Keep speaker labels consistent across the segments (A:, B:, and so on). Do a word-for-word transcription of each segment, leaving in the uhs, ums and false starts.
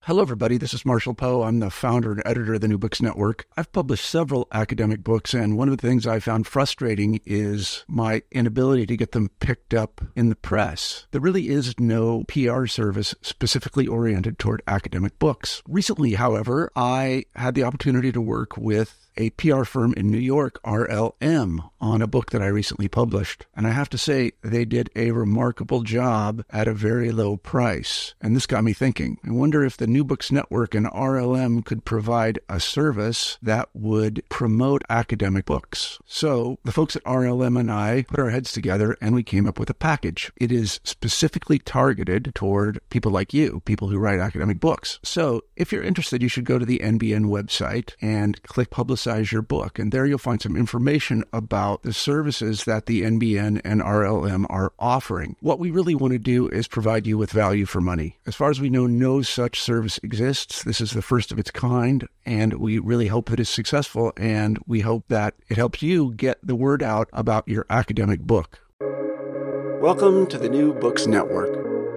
A: Hello, everybody. This is Marshall Poe. I'm the founder and editor of the New Books Network. I've published several academic books, and one of the things I found frustrating is my inability to get them picked up in the press. There really is no P R service specifically oriented toward academic books. Recently, however, I had the opportunity to work with a P R firm in New York, R L M, on a book that I recently published. And I have to say, they did a remarkable job at a very low price. And this got me thinking. I wonder if the New Books Network and R L M could provide a service that would promote academic books. So the folks at R L M and I put our heads together and we came up with a package. It is specifically targeted toward people like you, people who write academic books. So if you're interested, you should go to the N B N website and click Publicize your book. And there you'll find some information about the services that the N B N and R L M are offering. What we really want to do is provide you with value for money. As far as we know, no such service exists. This is the first of its kind, and we really hope that it's successful, and we hope that it helps you get the word out about your academic book. Welcome to the New Books Network.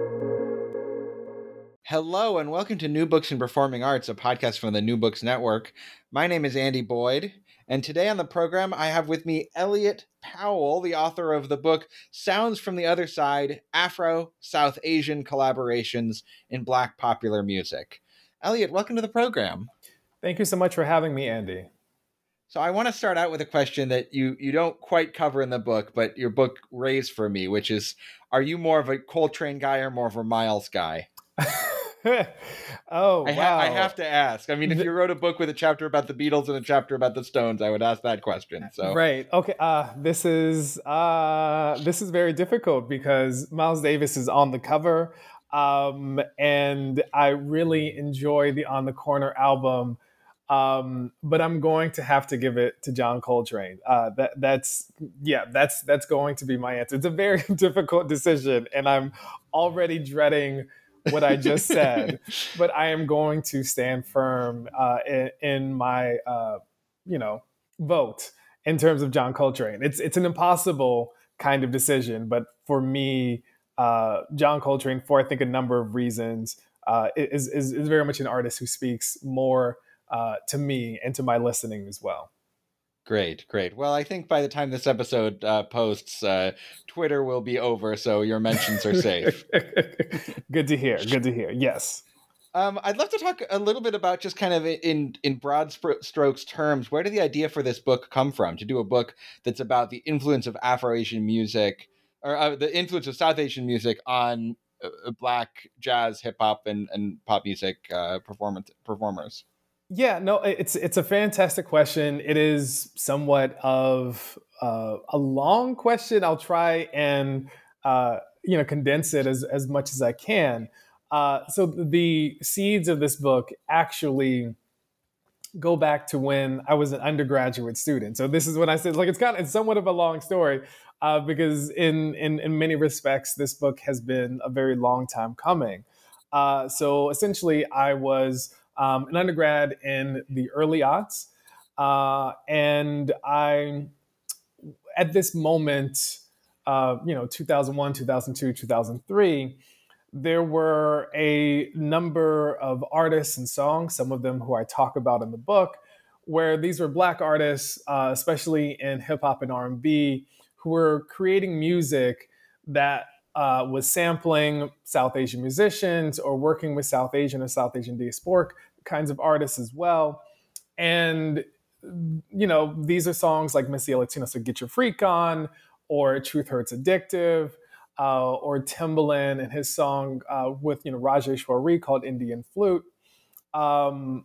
B: Hello, and welcome to New Books in Performing Arts, a podcast from the New Books Network. My name is Andy Boyd, and today on the program, I have with me Elliot Powell, the author of the book Sounds from the Other Side, Afro-South Asian Collaborations in Black Popular Music. Elliot, welcome to the program.
C: Thank you so much for having me, Andy.
B: So I want to start out with a question that you, you don't quite cover in the book, but your book raised for me, which is, are you more of a Coltrane guy or more of a Miles guy?
C: oh,
B: I, ha-
C: wow.
B: I have to ask. I mean, if you wrote a book with a chapter about the Beatles and a chapter about the Stones, I would ask that question. So
C: Right. Okay. Uh, this is uh, this is very difficult because Miles Davis is on the cover, um, and I really enjoy the On the Corner album. Um, but I'm going to have to give it to John Coltrane. Uh, that that's yeah, that's that's going to be my answer. It's a very difficult decision, and I'm already dreading what I just said, but I am going to stand firm uh, in, in my, uh, you know, vote in terms of John Coltrane. It's it's an impossible kind of decision, but for me, uh, John Coltrane, for I think a number of reasons, uh, is, is is very much an artist who speaks more uh, to me and to my listening as well.
B: Great, great. Well, I think by the time this episode uh, posts, uh, Twitter will be over, so your mentions are safe.
C: Good to hear. Good to hear. Yes.
B: Um, I'd love to talk a little bit about just kind of in, in broad sp- strokes terms, where did the idea for this book come from? To do a book that's about the influence of Afro-Asian music, or uh, the influence of South Asian music on uh, Black jazz, hip-hop, and, and pop music uh, performance performers.
C: Yeah, no, it's it's a fantastic question. It is somewhat of uh, a long question. I'll try and uh, you know condense it as as much as I can. Uh, so the seeds of this book actually go back to when I was an undergraduate student. So this is when I said, like, it's kind of it's somewhat of a long story uh, because in, in in many respects, this book has been a very long time coming. Uh, so essentially, I was Um, an undergrad in the early aughts. Uh, and I, at this moment, uh, you know, two thousand one, two thousand two, two thousand three, there were a number of artists and songs, some of them who I talk about in the book, where these were Black artists, uh, especially in hip hop and R and B, who were creating music that Uh, was sampling South Asian musicians or working with South Asian or South Asian diasporic kinds of artists as well. And, you know, these are songs like Missy Latina, so Get Your Freak On, or Truth Hurts Addictive, uh, or Timbaland and his song uh, with, you know, Rajesh Wari called Indian Flute. Um,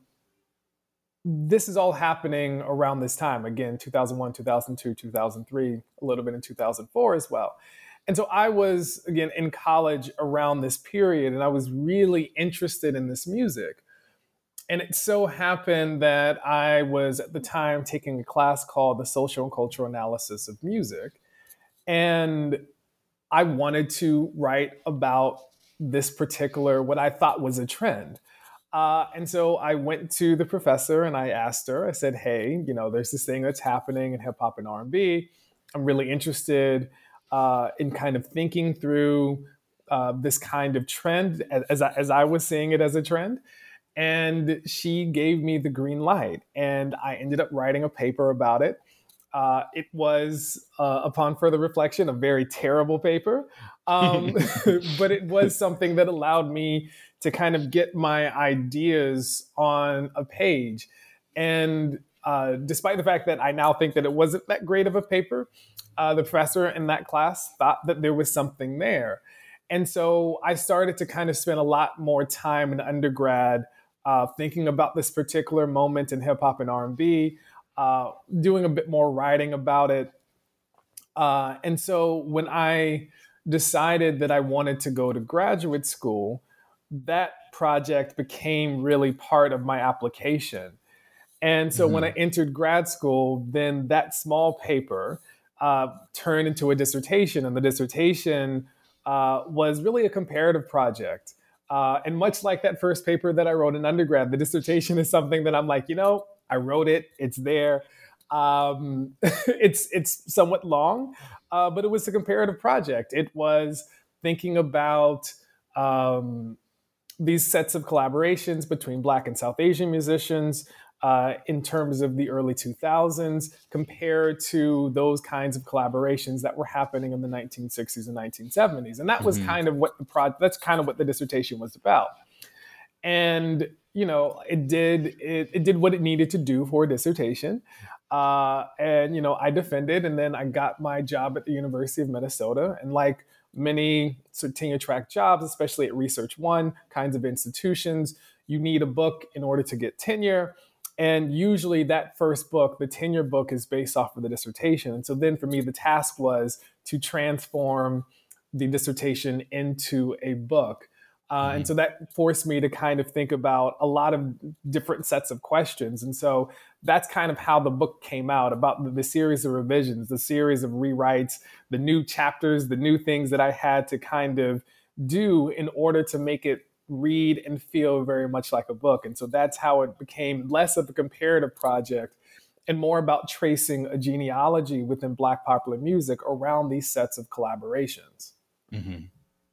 C: this is all happening around this time. Again, two thousand one, two thousand two, two thousand three, a little bit in two thousand four as well. And so I was, again, in college around this period, and I was really interested in this music. And it so happened that I was at the time taking a class called the Social and Cultural Analysis of Music. And I wanted to write about this particular, what I thought was a trend. Uh, and so I went to the professor and I asked her, I said, hey, you know, there's this thing that's happening in hip hop and R and B. I'm really interested uh, in kind of thinking through uh, this kind of trend as, as, I, as I was seeing it as a trend. And she gave me the green light, and I ended up writing a paper about it. Uh, it was, uh, upon further reflection, a very terrible paper, um, but it was something that allowed me to kind of get my ideas on a page. And uh, despite the fact that I now think that it wasn't that great of a paper, uh, the professor in that class thought that there was something there. And so I started to kind of spend a lot more time in undergrad uh, thinking about this particular moment in hip hop and R and B, uh, doing a bit more writing about it. Uh, and so when I decided that I wanted to go to graduate school, that project became really part of my application. And so mm-hmm. when I entered grad school, then that small paper uh, turned into a dissertation, and the dissertation uh, was really a comparative project. Uh, and much like that first paper that I wrote in undergrad, the dissertation is something that I'm like, you know, I wrote it, it's there. Um, it's it's somewhat long, uh, but it was a comparative project. It was thinking about um, these sets of collaborations between Black and South Asian musicians uh, in terms of the early two thousands compared to those kinds of collaborations that were happening in the nineteen sixties and nineteen seventies. And that was mm-hmm. kind of what the pro- that's kind of what the dissertation was about. And, you know, it did it, it did what it needed to do for a dissertation. Uh, and, you know, I defended, and then I got my job at the University of Minnesota. And like many sort of tenure track jobs, especially at Research One kinds of institutions, you need a book in order to get tenure. And usually that first book, the tenure book, is based off of the dissertation. And so then for me, the task was to transform the dissertation into a book. Uh, mm-hmm. And so that forced me to kind of think about a lot of different sets of questions. And so that's kind of how the book came out, about the, the series of revisions, the series of rewrites, the new chapters, the new things that I had to kind of do in order to make it read and feel very much like a book. And so that's how it became less of a comparative project and more about tracing a genealogy within Black popular music around these sets of collaborations.
B: Mm-hmm.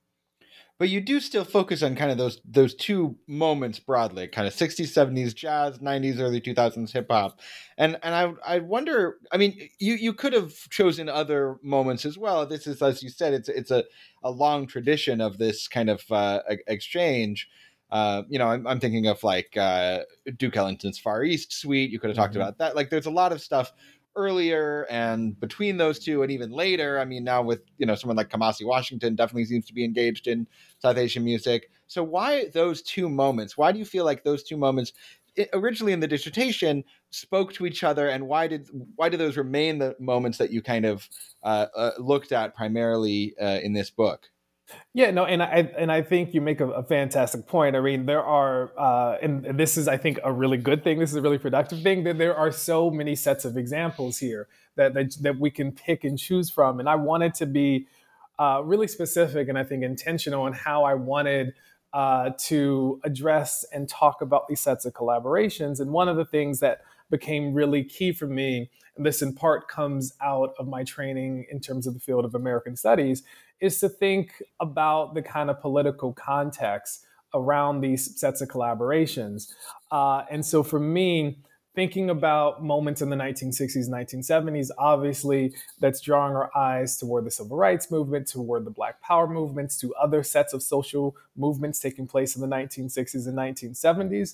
B: But you do still focus on kind of those those two moments broadly, kind of sixties, seventies jazz, nineties, early two thousands hip hop. And and I I wonder, I mean, you, you could have chosen other moments as well. This is, as you said, it's it's a, a long tradition of this kind of uh, exchange. Uh, you know, I'm, I'm thinking of like uh, Duke Ellington's Far East Suite. You could have talked mm-hmm. about that. Like there's a lot of stuff earlier and between those two, and even later. I mean, now with, you know, someone like Kamasi Washington definitely seems to be engaged in South Asian music. So why those two moments? Why do you feel like those two moments it, originally in the dissertation spoke to each other, and why did why do those remain the moments that you kind of uh, uh, looked at primarily uh, in this book?
C: Yeah, no, and I and I think you make a, a fantastic point. I mean, there are, uh, and this is, I think, a really good thing. This is a really productive thing. That there are so many sets of examples here that that, that we can pick and choose from. And I wanted to be uh, really specific and I think intentional in how I wanted uh, to address and talk about these sets of collaborations. And one of the things that became really key for me, and this in part comes out of my training in terms of the field of American Studies, is to think about the kind of political context around these sets of collaborations. Uh, and so for me, thinking about moments in the nineteen sixties, nineteen seventies, obviously that's drawing our eyes toward the civil rights movement, toward the Black Power movements, to other sets of social movements taking place in the nineteen sixties and nineteen seventies.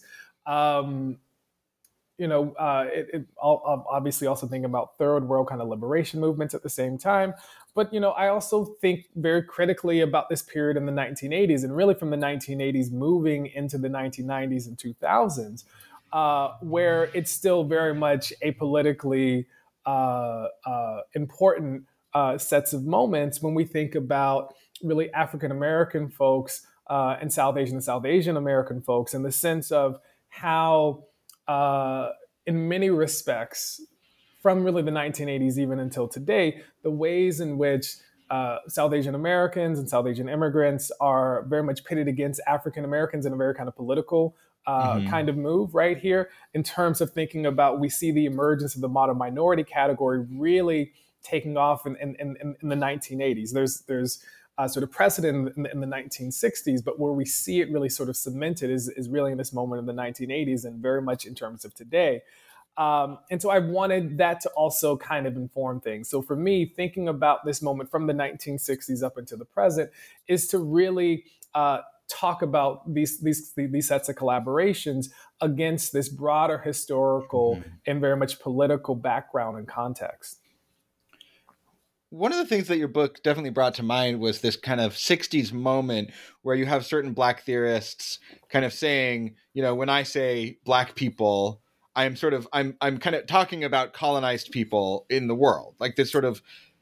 C: Um, You know, uh, it, it I'll obviously also think about third world kind of liberation movements at the same time. But, you know, I also think very critically about this period in the nineteen eighties, and really from the nineteen eighties moving into the nineteen nineties and two thousands, uh, where it's still very much a politically uh, uh, important uh, sets of moments when we think about really African American folks uh, and South Asian and South Asian American folks, in the sense of how Uh, in many respects, from really the nineteen eighties even until today, the ways in which uh, South Asian Americans and South Asian immigrants are very much pitted against African Americans in a very kind of political uh, mm-hmm. kind of move right here, in terms of thinking about, we see the emergence of the modern minority category really taking off in, in, in, in the nineteen eighties. There's there's uh, sort of precedent in the, in the nineteen sixties, but where we see it really sort of cemented is, is really in this moment in the nineteen eighties and very much in terms of today. Um, and so I wanted that to also kind of inform things. So for me, thinking about this moment from the nineteen sixties up into the present is to really uh, talk about these, these, these sets of collaborations against this broader historical mm-hmm. and very much political background and context.
B: One of the things that your book definitely brought to mind was this kind of sixties moment where you have certain Black theorists kind of saying, you know, when I say Black people, I'm sort of, I'm, I'm kind of talking about colonized people in the world, like this sort of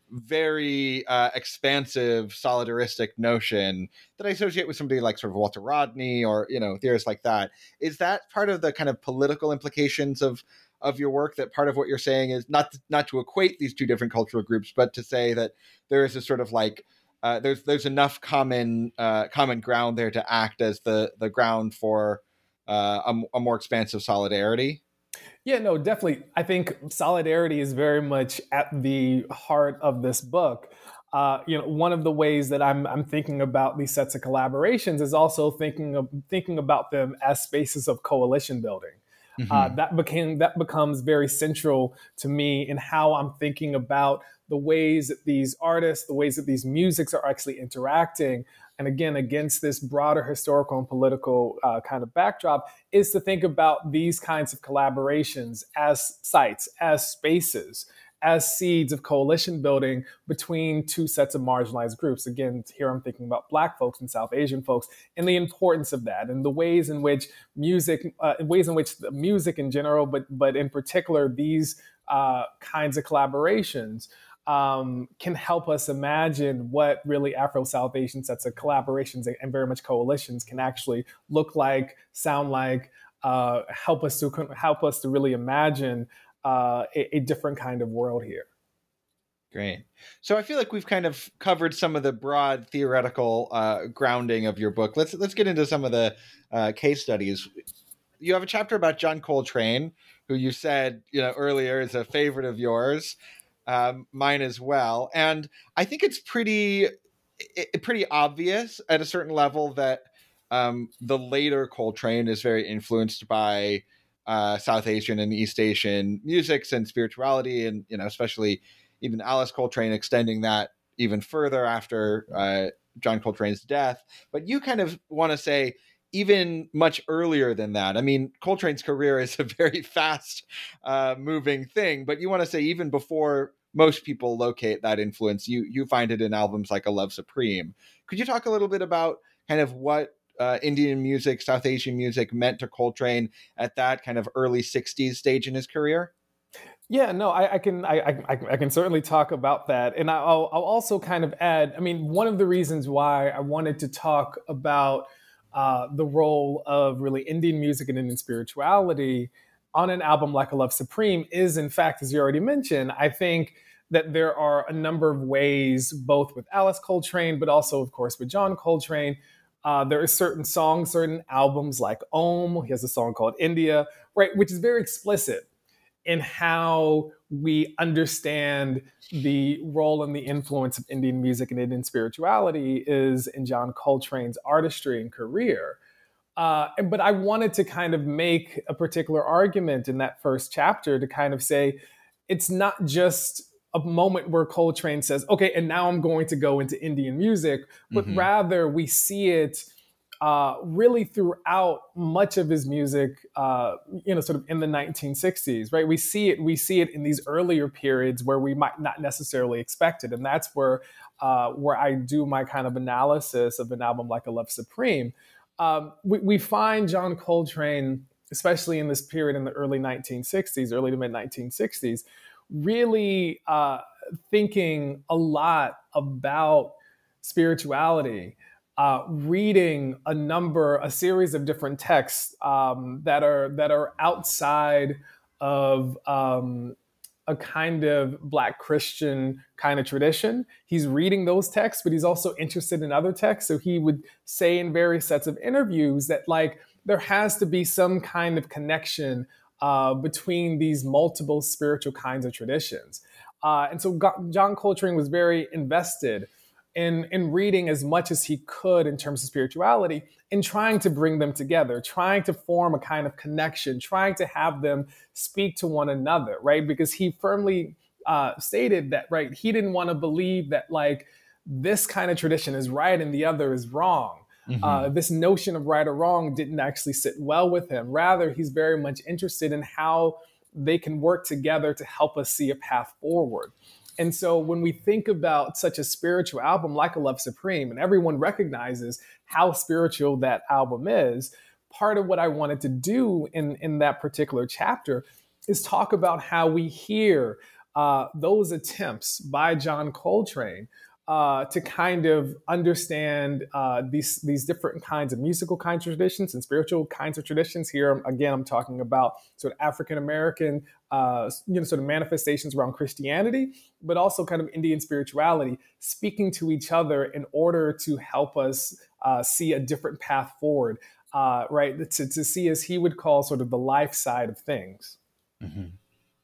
B: very uh, expansive solidaristic notion that I associate with somebody like sort of Walter Rodney or, you know, theorists like that. Is that part of the kind of political implications of of your work, that part of what you're saying is not not to equate these two different cultural groups, but to say that there is a sort of like uh, there's there's enough common uh, common ground there to act as the the ground for uh, a, a more expansive solidarity?
C: Yeah, no, definitely. I think solidarity is very much at the heart of this book. Uh, you know, one of the ways that I'm I'm thinking about these sets of collaborations is also thinking of thinking about them as spaces of coalition building. Mm-hmm. Uh, that became that becomes very central to me in how I'm thinking about the ways that these artists, the ways that these musics are actually interacting. And again, against this broader historical and political uh, kind of backdrop, is to think about these kinds of collaborations as sites, as spaces, as seeds of coalition building between two sets of marginalized groups. Again, here I'm thinking about Black folks and South Asian folks and the importance of that and the ways in which music, uh, ways in which the music in general, but but in particular, these uh, kinds of collaborations um, can help us imagine what really Afro-South Asian sets of collaborations and, and very much coalitions can actually look like, sound like, uh, help us to help us to really imagine Uh, a, a different kind of world here.
B: Great. So I feel like we've kind of covered some of the broad theoretical uh, grounding of your book. Let's let's get into some of the uh, case studies. You have a chapter about John Coltrane, who you said, you know, earlier is a favorite of yours, um, mine as well. And I think it's pretty it, pretty obvious at a certain level that um, the later Coltrane is very influenced by Uh, South Asian and East Asian musics and spirituality, and you know, especially even Alice Coltrane extending that even further after uh, John Coltrane's death. But you kind of want to say even much earlier than that. I mean, Coltrane's career is a very fast uh, moving thing, but you want to say even before most people locate that influence, you you find it in albums like A Love Supreme. Could you talk a little bit about kind of what Uh, Indian music, South Asian music meant to Coltrane at that kind of early sixties stage in his career?
C: Yeah, no, I, I can I, I, I can certainly talk about that, and I'll, I'll also kind of add. I mean, one of the reasons why I wanted to talk about uh, the role of really Indian music and Indian spirituality on an album like A Love Supreme is, in fact, as you already mentioned, I think that there are a number of ways, both with Alice Coltrane, but also, of course, with John Coltrane. Uh, there are certain songs, certain albums like Om. He has a song called India, right, which is very explicit in how we understand the role and the influence of Indian music and Indian spirituality is in John Coltrane's artistry and career. Uh, but I wanted to kind of make a particular argument in that first chapter to kind of say it's not just a moment where Coltrane says, okay, and now I'm going to go into Indian music, but mm-hmm. rather we see it uh, really throughout much of his music, uh, you know, sort of in the nineteen sixties, right? We see it, we see it in these earlier periods where we might not necessarily expect it. And that's where, uh, where I do my kind of analysis of an album like A Love Supreme. Um, we, we find John Coltrane, especially in this period in the early nineteen sixties, early to mid nineteen sixties, really uh, thinking a lot about spirituality, uh, reading a number, a series of different texts um, that are that are outside of um, a kind of Black Christian kind of tradition. He's reading those texts, but he's also interested in other texts. So he would say in various sets of interviews that like there has to be some kind of connection Uh, between these multiple spiritual kinds of traditions. Uh, and so Go- John Coltrane was very invested in, in reading as much as he could in terms of spirituality and trying to bring them together, trying to form a kind of connection, trying to have them speak to one another, right? Because he firmly uh, stated that, right, he didn't want to believe that like this kind of tradition is right and the other is wrong. Mm-hmm. Uh, this notion of right or wrong didn't actually sit well with him. Rather, he's very much interested in how they can work together to help us see a path forward. And so when we think about such a spiritual album like A Love Supreme, and everyone recognizes how spiritual that album is, part of what I wanted to do in, in that particular chapter is talk about how we hear uh, those attempts by John Coltrane Uh, to kind of understand uh, these these different kinds of musical kinds of traditions and spiritual kinds of traditions. Here, again, I'm talking about sort of African American, uh, you know, sort of manifestations around Christianity, but also kind of Indian spirituality, speaking to each other in order to help us uh, see a different path forward, uh, right? To, to see, as he would call, sort of the life side of things.
B: Mm-hmm.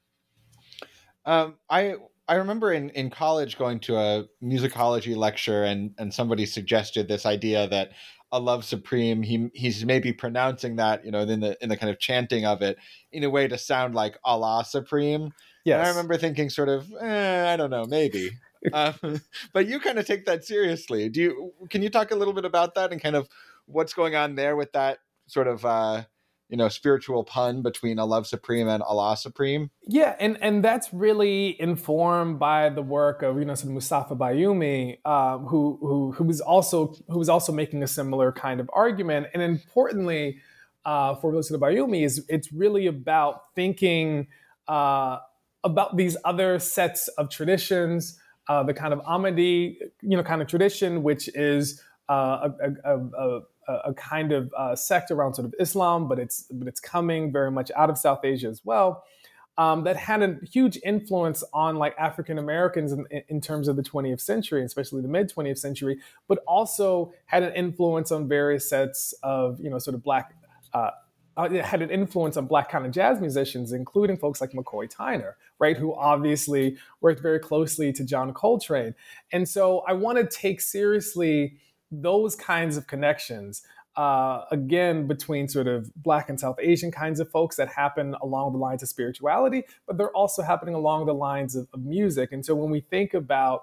B: Um, I. I remember in, in college going to a musicology lecture and, and somebody suggested this idea that A Love Supreme, he he's maybe pronouncing that, you know, in the in the kind of chanting of it in a way to sound like Allah Supreme. Yes. And I remember thinking sort of, eh, I don't know, maybe. um, but you kind of take that seriously. Do you? Can you talk a little bit about that and kind of what's going on there with that sort of uh, you know, spiritual pun between A Love Supreme and Allah Supreme?
C: Yeah, and, and that's really informed by the work of, you know, sort of Mustafa Bayoumi, uh, who who who was also who was also making a similar kind of argument. And importantly, uh, for Mustafa Bayoumi, is it's really about thinking uh, about these other sets of traditions, uh, the kind of Ahmadi, you know, kind of tradition, which is uh, a, a, a, a a kind of uh, sect around sort of Islam, but it's but it's coming very much out of South Asia as well, um, that had a huge influence on like African Americans in, in terms of the twentieth century, especially the mid twentieth century, but also had an influence on various sets of, you know, sort of Black, uh, it had an influence on Black kind of jazz musicians, including folks like McCoy Tyner, right, who obviously worked very closely to John Coltrane. And so I want to take seriously those kinds of connections, uh, again, between sort of Black and South Asian kinds of folks that happen along the lines of spirituality, but they're also happening along the lines of, of music. And so when we think about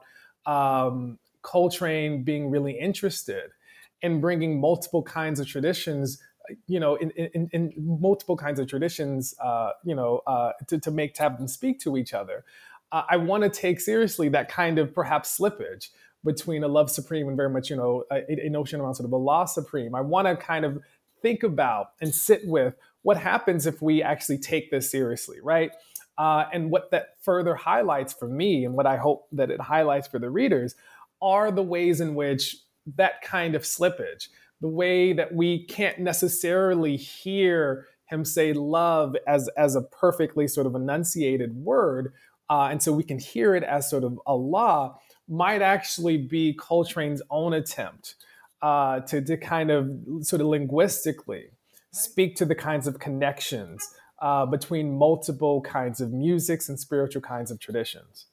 C: um, Coltrane being really interested in bringing multiple kinds of traditions, you know, in, in, in multiple kinds of traditions, uh, you know, uh, to, to make, to have them speak to each other, uh, I want to take seriously that kind of perhaps slippage between A Love Supreme and very much, you know, a, a notion around sort of Allah Supreme. I want to kind of think about and sit with what happens if we actually take this seriously, right? Uh, and what that further highlights for me, and what I hope that it highlights for the readers, are the ways in which that kind of slippage, the way that we can't necessarily hear him say love as, as a perfectly sort of enunciated word, uh, and so we can hear it as sort of Allah, might actually be Coltrane's own attempt uh, to, to kind of sort of linguistically speak to the kinds of connections uh, between multiple kinds of musics and spiritual kinds of traditions.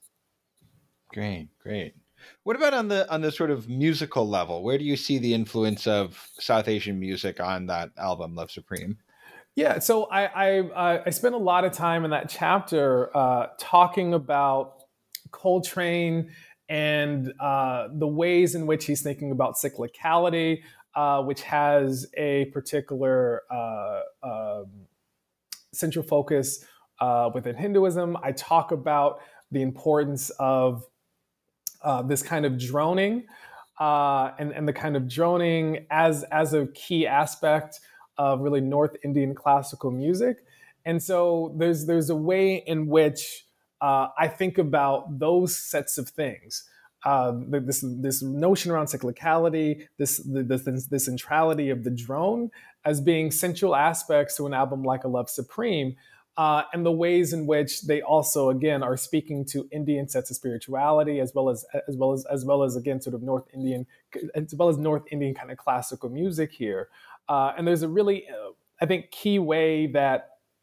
B: Great, great. What about on the on the sort of musical level? Where do you see the influence of South Asian music on that album, Love Supreme?
C: Yeah, so I I, uh, I spent a lot of time in that chapter uh, talking about Coltrane and uh, the ways in which he's thinking about cyclicality, uh, which has a particular uh, um, central focus uh, within Hinduism. I talk about the importance of uh, this kind of droning uh, and, and the kind of droning as, as a key aspect of really North Indian classical music. And so there's, there's a way in which Uh, I think about those sets of things, uh, this this notion around cyclicality, this, this this centrality of the drone as being central aspects to an album like A Love Supreme, uh, and the ways in which they also again are speaking to Indian sets of spirituality as well as as well as as well as again sort of North Indian as well as North Indian kind of classical music here. Uh, and there's a really uh, I think key way that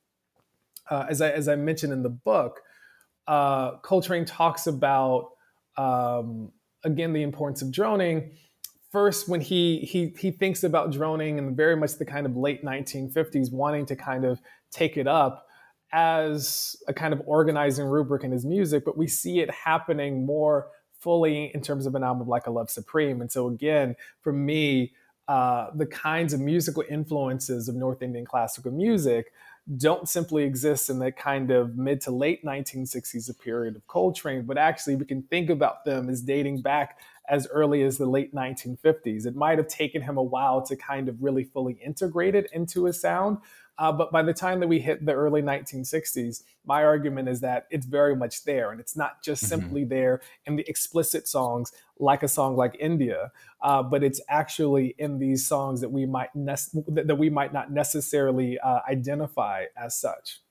C: uh, as I as I mentioned in the book. Uh, Coltrane talks about um, again, the importance of droning. First, when he he he thinks about droning in very much the kind of late nineteen fifties, wanting to kind of take it up as a kind of organizing rubric in his music, but we see it happening more fully in terms of an album like A Love Supreme. And so again, for me, uh, the kinds of musical influences of North Indian classical music don't simply exist in that kind of mid to late nineteen sixties period of Coltrane, but actually we can think about them as dating back as early as the late nineteen fifties. It might have taken him a while to kind of really fully integrate it into his sound. Uh, but by the time that we hit the early nineteen sixties, my argument is that it's very much there. And it's not just mm-hmm. simply there in the explicit songs, like a song like India, uh, but it's actually in these songs that we might ne- that we might not necessarily uh, identify as such.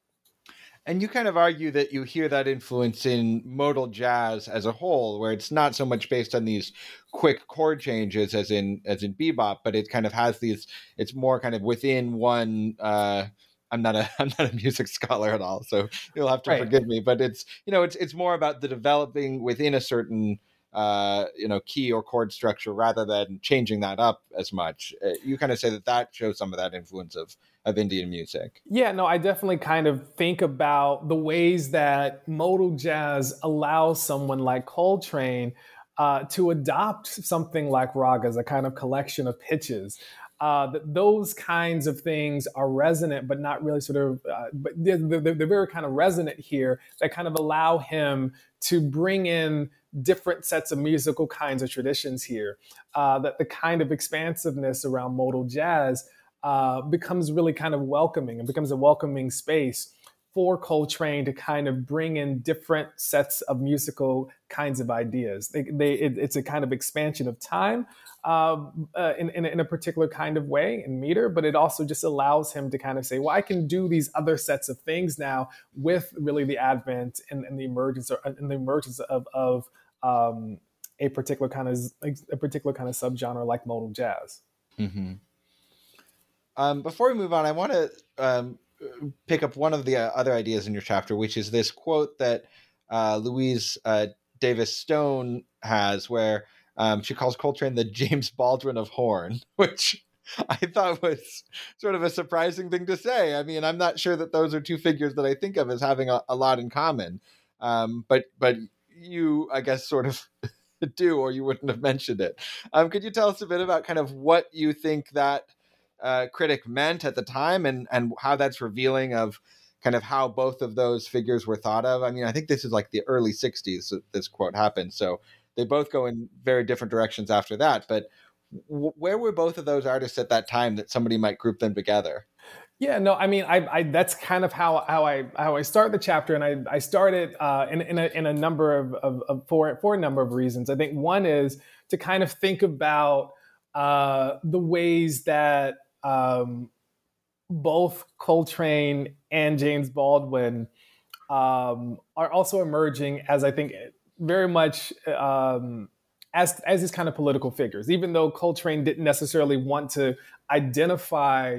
B: And you kind of argue that you hear that influence in modal jazz as a whole, where it's not so much based on these quick chord changes as in as in bebop, but it kind of has these. It's more kind of within one. Uh, I'm not a I'm not a music scholar at all, so you'll have to right. forgive me. But it's you know it's it's more about the developing within a certain uh, you know key or chord structure rather than changing that up as much. Uh, you kind of say that that shows some of that influence of. of Indian music.
C: Yeah, no, I definitely kind of think about the ways that modal jazz allows someone like Coltrane uh, to adopt something like ragas, a kind of collection of pitches. Uh, that those kinds of things are resonant, but not really sort of, uh, but they're, they're, they're very kind of resonant here that kind of allow him to bring in different sets of musical kinds of traditions here. Uh, that the kind of expansiveness around modal jazz Uh, becomes really kind of welcoming and becomes a welcoming space for Coltrane to kind of bring in different sets of musical kinds of ideas. They, they, it, it's a kind of expansion of time uh, uh, in, in, in a particular kind of way in meter, but it also just allows him to kind of say, well, I can do these other sets of things now with really the advent and, and the emergence or, and the emergence of, of um, a particular kind of a particular kind of subgenre like modal jazz.
B: Mm-hmm. Um, before we move on, I want to um, pick up one of the uh, other ideas in your chapter, which is this quote that uh, Louise uh, Davis Stone has, where um, she calls Coltrane the James Baldwin of horn, which I thought was sort of a surprising thing to say. I mean, I'm not sure that those are two figures that I think of as having a, a lot in common, um, but but you, I guess, sort of do, or you wouldn't have mentioned it. Um, could you tell us a bit about kind of what you think that Uh, critic meant at the time and and how that's revealing of kind of how both of those figures were thought of? I mean, I think this is like the early sixties that this quote happened, so they both go in very different directions after that, but w- where were both of those artists at that time that somebody might group them together?
C: Yeah, no, I mean, I, I that's kind of how how I how I start the chapter, and I I started uh, in in a, in a number of, of, of for for a number of reasons. I think one is to kind of think about uh, the ways that Um, both Coltrane and James Baldwin um, are also emerging as, I think, very much um, as as these kind of political figures. Even though Coltrane didn't necessarily want to identify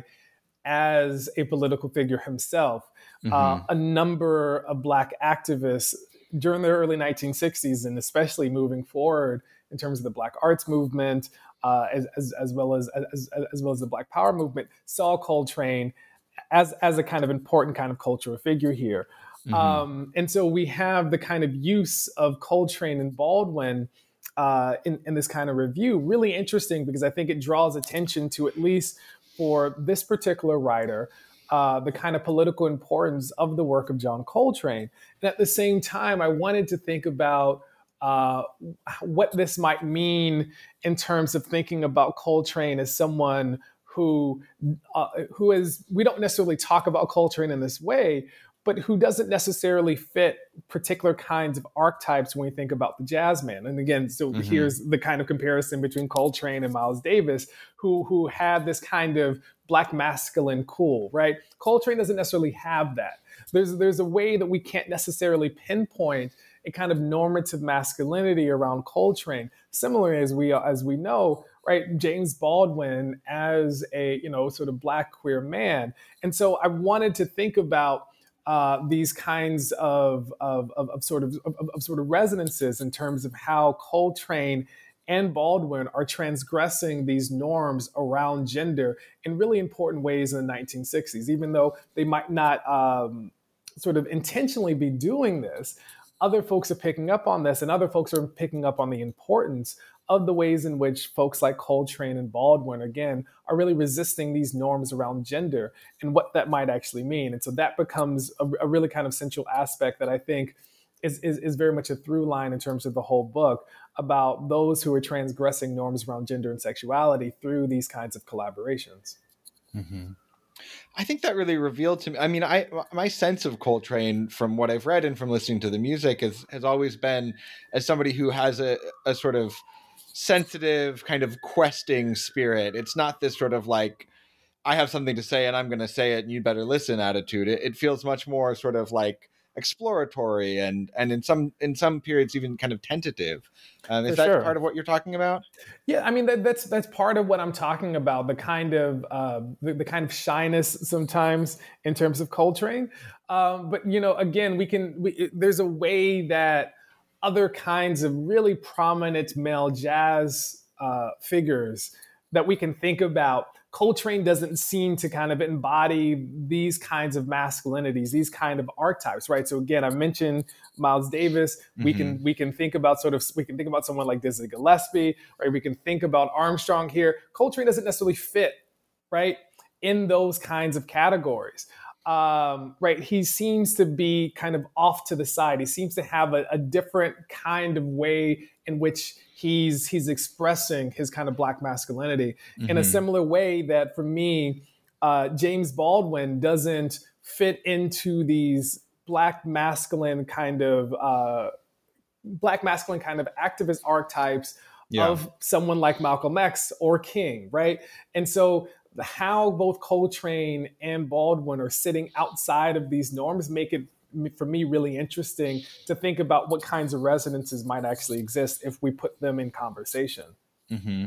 C: as a political figure himself, mm-hmm. uh, a number of Black activists during the early nineteen sixties, and especially moving forward in terms of the Black arts movement, Uh, as, as, as well as, as as well as the Black Power movement, saw Coltrane as as a kind of important kind of cultural figure here. Mm-hmm. Um, and so we have the kind of use of Coltrane and Baldwin uh, in, in this kind of review really interesting, because I think it draws attention to, at least for this particular writer, uh, the kind of political importance of the work of John Coltrane. And at the same time, I wanted to think about Uh, what this might mean in terms of thinking about Coltrane as someone who, uh, who is, we don't necessarily talk about Coltrane in this way, but who doesn't necessarily fit particular kinds of archetypes when we think about the jazz man. And again, so mm-hmm. here's the kind of comparison between Coltrane and Miles Davis, who, who had this kind of Black masculine cool, right? Coltrane doesn't necessarily have that. There's, there's a way that we can't necessarily pinpoint a kind of normative masculinity around Coltrane. Similarly, as we as we know, right, James Baldwin as a, you know, sort of Black queer man. And so I wanted to think about uh, these kinds of of, of, of sort of, of of sort of resonances in terms of how Coltrane and Baldwin are transgressing these norms around gender in really important ways in the nineteen sixties, even though they might not um, sort of intentionally be doing this. Other folks are picking up on this, and other folks are picking up on the importance of the ways in which folks like Coltrane and Baldwin, again, are really resisting these norms around gender and what that might actually mean. And so that becomes a, a really kind of central aspect that I think is, is, is very much a through line in terms of the whole book about those who are transgressing norms around gender and sexuality through these kinds of collaborations.
B: Mm-hmm. I think that really revealed to me. I mean, I my sense of Coltrane from what I've read and from listening to the music is, has always been as somebody who has a, a sort of sensitive kind of questing spirit. It's not this sort of like, I have something to say and I'm going to say it and you better listen attitude. It, it feels much more sort of like exploratory and and in some in some periods even kind of tentative. Um, is
C: For
B: that
C: sure.
B: part of what you're talking about?
C: Yeah, I mean that, that's that's part of what I'm talking about. The kind of uh, the, the kind of shyness sometimes in terms of Coltrane. Um, but you know, again, we can. We, there's a way that other kinds of really prominent male jazz uh, figures that we can think about. Coltrane doesn't seem to kind of embody these kinds of masculinities, these kind of archetypes, right? So again, I mentioned Miles Davis. Mm-hmm. We can we can think about sort of we can think about someone like Dizzy Gillespie, right? We can think about Armstrong here. Coltrane doesn't necessarily fit, right, in those kinds of categories. Um, right, he seems to be kind of off to the side. He seems to have a, a different kind of way in which he's he's expressing his kind of Black masculinity mm-hmm. in a similar way that, for me, uh, James Baldwin doesn't fit into these Black masculine kind of uh, Black masculine kind of activist archetypes yeah. of someone like Malcolm X or King, right? And so how both Coltrane and Baldwin are sitting outside of these norms make it, for me, really interesting to think about what kinds of resonances might actually exist if we put them in conversation.
B: Mm-hmm.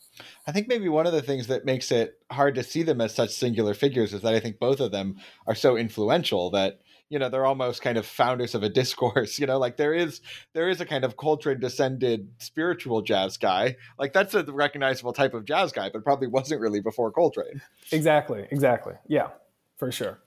B: I think maybe one of the things that makes it hard to see them as such singular figures is that I think both of them are so influential that, you know, they're almost kind of founders of a discourse, you know, like there is there is a kind of Coltrane descended spiritual jazz guy. Like that's a recognizable type of jazz guy, but probably wasn't really before Coltrane.
C: Exactly. Exactly. Yeah, for sure.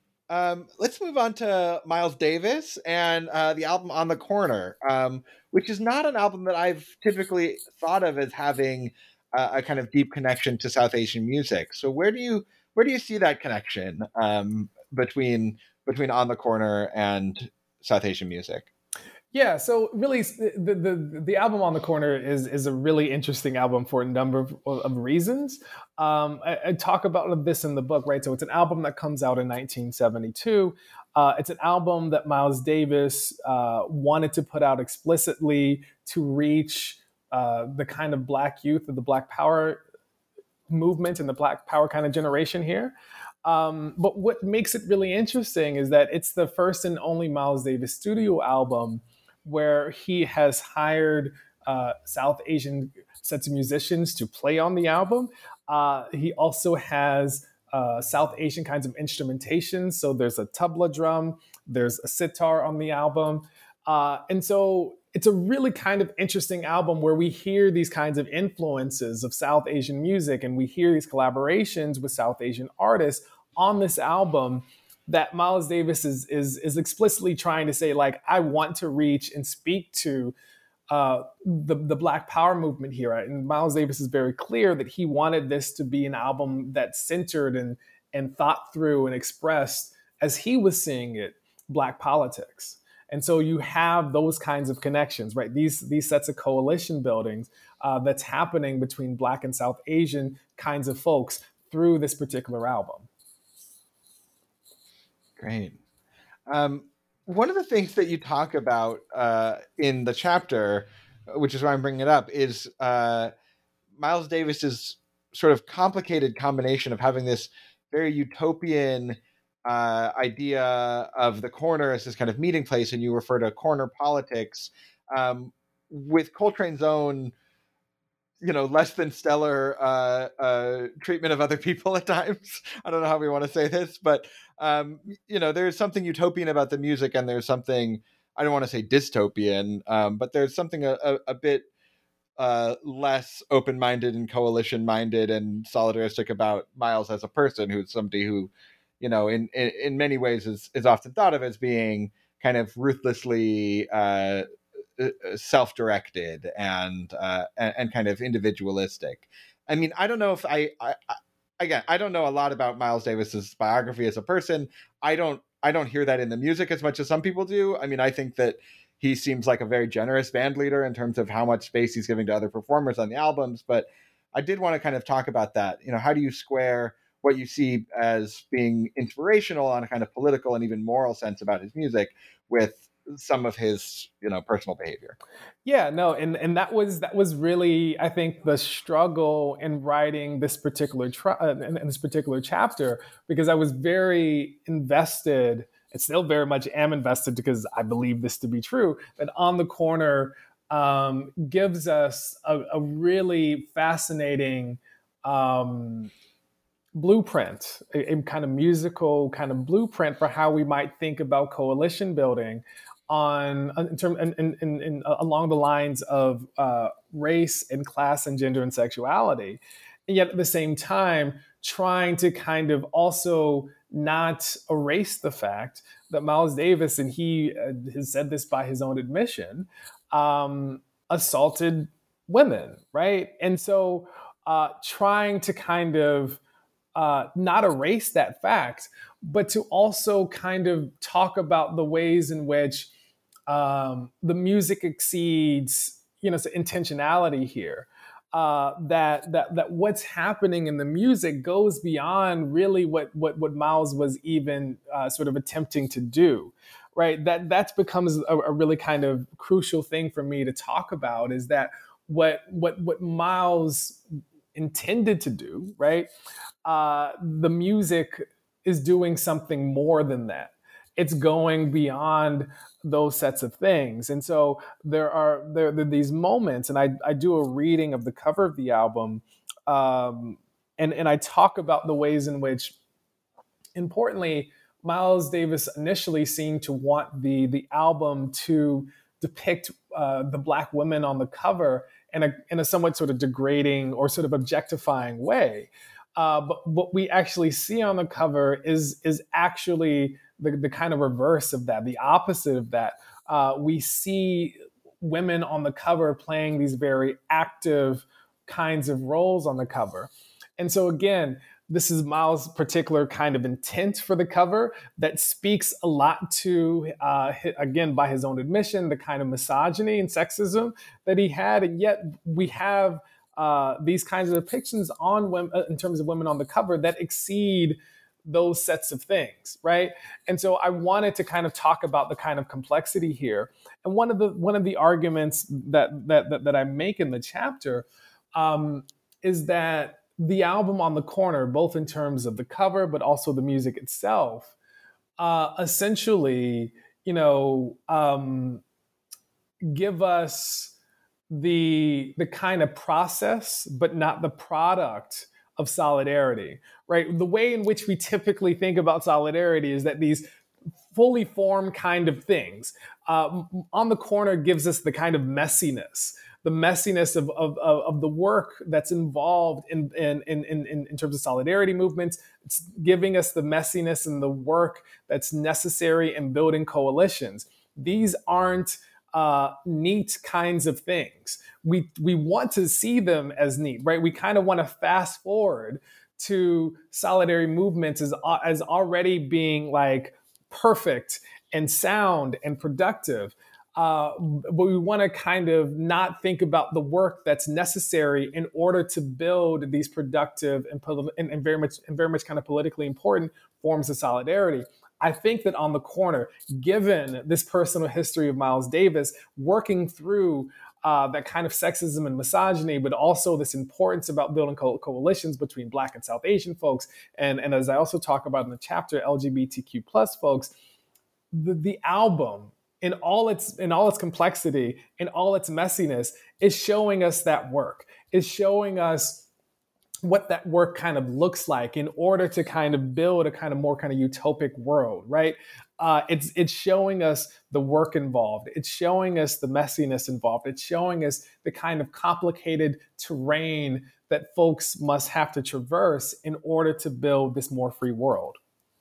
B: Um, let's move on to Miles Davis and uh, the album On the Corner, um, which is not an album that I've typically thought of as having uh, a kind of deep connection to South Asian music. So where do you where do you see that connection um, between between On the Corner and South Asian music?
C: Yeah, so really, the, the the album On the Corner is is a really interesting album for a number of, of reasons. Um, I, I talk about this in the book, right? So it's an album that comes out in nineteen seventy-two. Uh, it's an album that Miles Davis uh, wanted to put out explicitly to reach uh, the kind of Black youth of the Black Power movement and the Black Power kind of generation here. Um, but what makes it really interesting is that it's the first and only Miles Davis studio album where he has hired uh, South Asian sets of musicians to play on the album. Uh, he also has uh, South Asian kinds of instrumentation. So there's a tabla drum, there's a sitar on the album. Uh, and so it's a really kind of interesting album where we hear these kinds of influences of South Asian music and we hear these collaborations with South Asian artists on this album that Miles Davis is, is, is explicitly trying to say, like, I want to reach and speak to uh, the, the Black Power movement here. And Miles Davis is very clear that he wanted this to be an album that centered and, and thought through and expressed, as he was seeing it, Black politics. And so you have those kinds of connections, right? These, these sets of coalition buildings uh, that's happening between Black and South Asian kinds of folks through this particular album.
B: Great. Um, one of the things that you talk about uh, in the chapter, which is why I'm bringing it up, is uh, Miles Davis's sort of complicated combination of having this very utopian uh, idea of the corner as this kind of meeting place, and you refer to corner politics, um, with Coltrane's own you know, less than stellar uh, uh, treatment of other people at times. I don't know how we want to say this, but um, you know, there's something utopian about the music, and there's something, I don't want to say dystopian, um, but there's something a, a, a bit uh, less open-minded and coalition-minded and solidaristic about Miles as a person, who's somebody who, you know, in in, in many ways is is often thought of as being kind of ruthlessly uh, self-directed and, uh, and and kind of individualistic. I mean, I don't know if I, I, I again, I don't know a lot about Miles Davis's biography as a person. I don't I don't hear that in the music as much as some people do. I mean, I think that he seems like a very generous band leader in terms of how much space he's giving to other performers on the albums. But I did want to kind of talk about that. You know, how do you square what you see as being inspirational on a kind of political and even moral sense about his music with some of his, you know, personal behavior?
C: Yeah, no, and and that was that was really, I think, the struggle in writing this particular tra- uh, in, in this particular chapter, because I was very invested, and still very much am invested, because I believe this to be true, that On the Corner um, gives us a, a really fascinating um, blueprint, a, a kind of musical kind of blueprint for how we might think about coalition building on in term in, in, in, in along the lines of uh, race and class and gender and sexuality, and yet at the same time trying to kind of also not erase the fact that Miles Davis, and he uh, has said this by his own admission, um, assaulted women, right? And so uh, trying to kind of uh, not erase that fact, but to also kind of talk about the ways in which um, the music exceeds, you know, intentionality here. Uh, that that that what's happening in the music goes beyond really what what what Miles was even uh, sort of attempting to do, right? That that becomes a, a really kind of crucial thing for me to talk about, is that what what what Miles intended to do, right? Uh, the music is doing something more than that. It's going beyond those sets of things. And so there are there, there are these moments, and I, I do a reading of the cover of the album, um, and, and I talk about the ways in which, importantly, Miles Davis initially seemed to want the, the album to depict uh, the Black women on the cover in a, in a somewhat sort of degrading or sort of objectifying way. Uh, but what we actually see on the cover is, is actually the, the kind of reverse of that, the opposite of that. Uh, we see women on the cover playing these very active kinds of roles on the cover. And so again, this is Miles' particular kind of intent for the cover that speaks a lot to, uh, again, by his own admission, the kind of misogyny and sexism that he had. And yet we have uh, these kinds of depictions on women, in terms of women on the cover, that exceed those sets of things, right? And so I wanted to kind of talk about the kind of complexity here. And one of the one of the arguments that that that, that I make in the chapter um, is that the album On the Corner, both in terms of the cover but also the music itself, uh, essentially, you know, um, give us the the kind of process, but not the product of solidarity, right? The way in which we typically think about solidarity is that these fully formed kind of things. Uh, On the Corner gives us the kind of messiness, the messiness of, of, of the work that's involved in, in, in, in, in terms of solidarity movements. It's giving us the messiness and the work that's necessary in building coalitions. These aren't uh, neat kinds of things. We, we want to see them as neat, right? We kind of want to fast forward to solidarity movements as, as already being like perfect and sound and productive. Uh, but we want to kind of not think about the work that's necessary in order to build these productive and, and, and very much and very much kind of politically important forms of solidarity. I think that On the Corner, given this personal history of Miles Davis, working through uh, that kind of sexism and misogyny, but also this importance about building co- coalitions between Black and South Asian folks, and, and as I also talk about in the chapter, L G B T Q plus folks, the, the album in all its in all its complexity, in all its messiness, is showing us that work, is showing us what that work kind of looks like in order to kind of build a kind of more kind of utopic world, right? Uh, it's it's showing us the work involved. It's showing us the messiness involved. It's showing us the kind of complicated terrain that folks must have to traverse in order to build this more free world.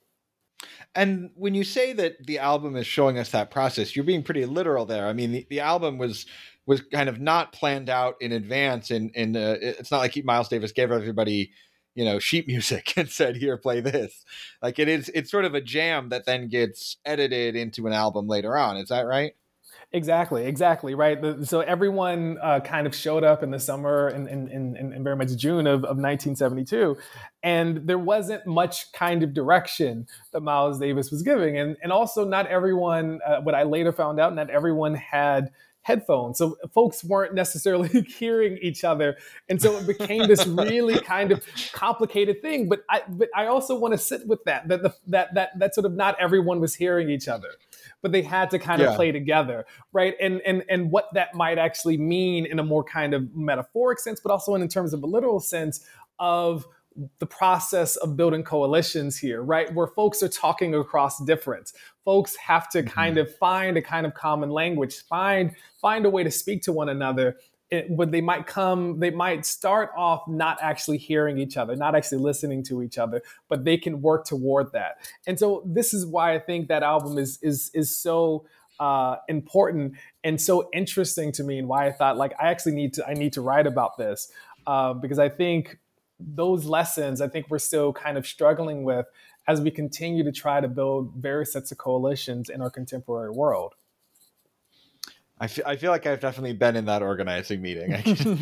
B: And when you say that the album is showing us that process, you're being pretty literal there. I mean, the, the album was was kind of not planned out in advance, and and uh, it's not like Miles Davis gave everybody, you know, sheet music and said, "Here, play this." Like it is, it's sort of a jam that then gets edited into an album later on. Is that right?
C: Exactly, exactly, right. The, so everyone uh, kind of showed up in the summer in, in, in, in very much June of, of nineteen seventy-two, and there wasn't much kind of direction that Miles Davis was giving. And, and also not everyone, uh, what I later found out, not everyone had headphones. So folks weren't necessarily hearing each other. And so it became this really kind of complicated thing. But I, but I also want to sit with that, that, the, that, that, that sort of not everyone was hearing each other, but they had to kind of yeah. play together, right? And, and, and what that might actually mean in a more kind of metaphoric sense, but also in, in terms of a literal sense of the process of building coalitions here, right? Where folks are talking across difference. Folks have to mm-hmm. kind of find a kind of common language, find find a way to speak to one another. It, when they might come, they might start off not actually hearing each other, not actually listening to each other, but they can work toward that. And so this is why I think that album is is is so uh, important and so interesting to me, and why I thought like I actually need to I need to write about this uh, because I think those lessons, I think we're still kind of struggling with as we continue to try to build various sets of coalitions in our contemporary world.
B: I feel, I feel like I've definitely been in that organizing meeting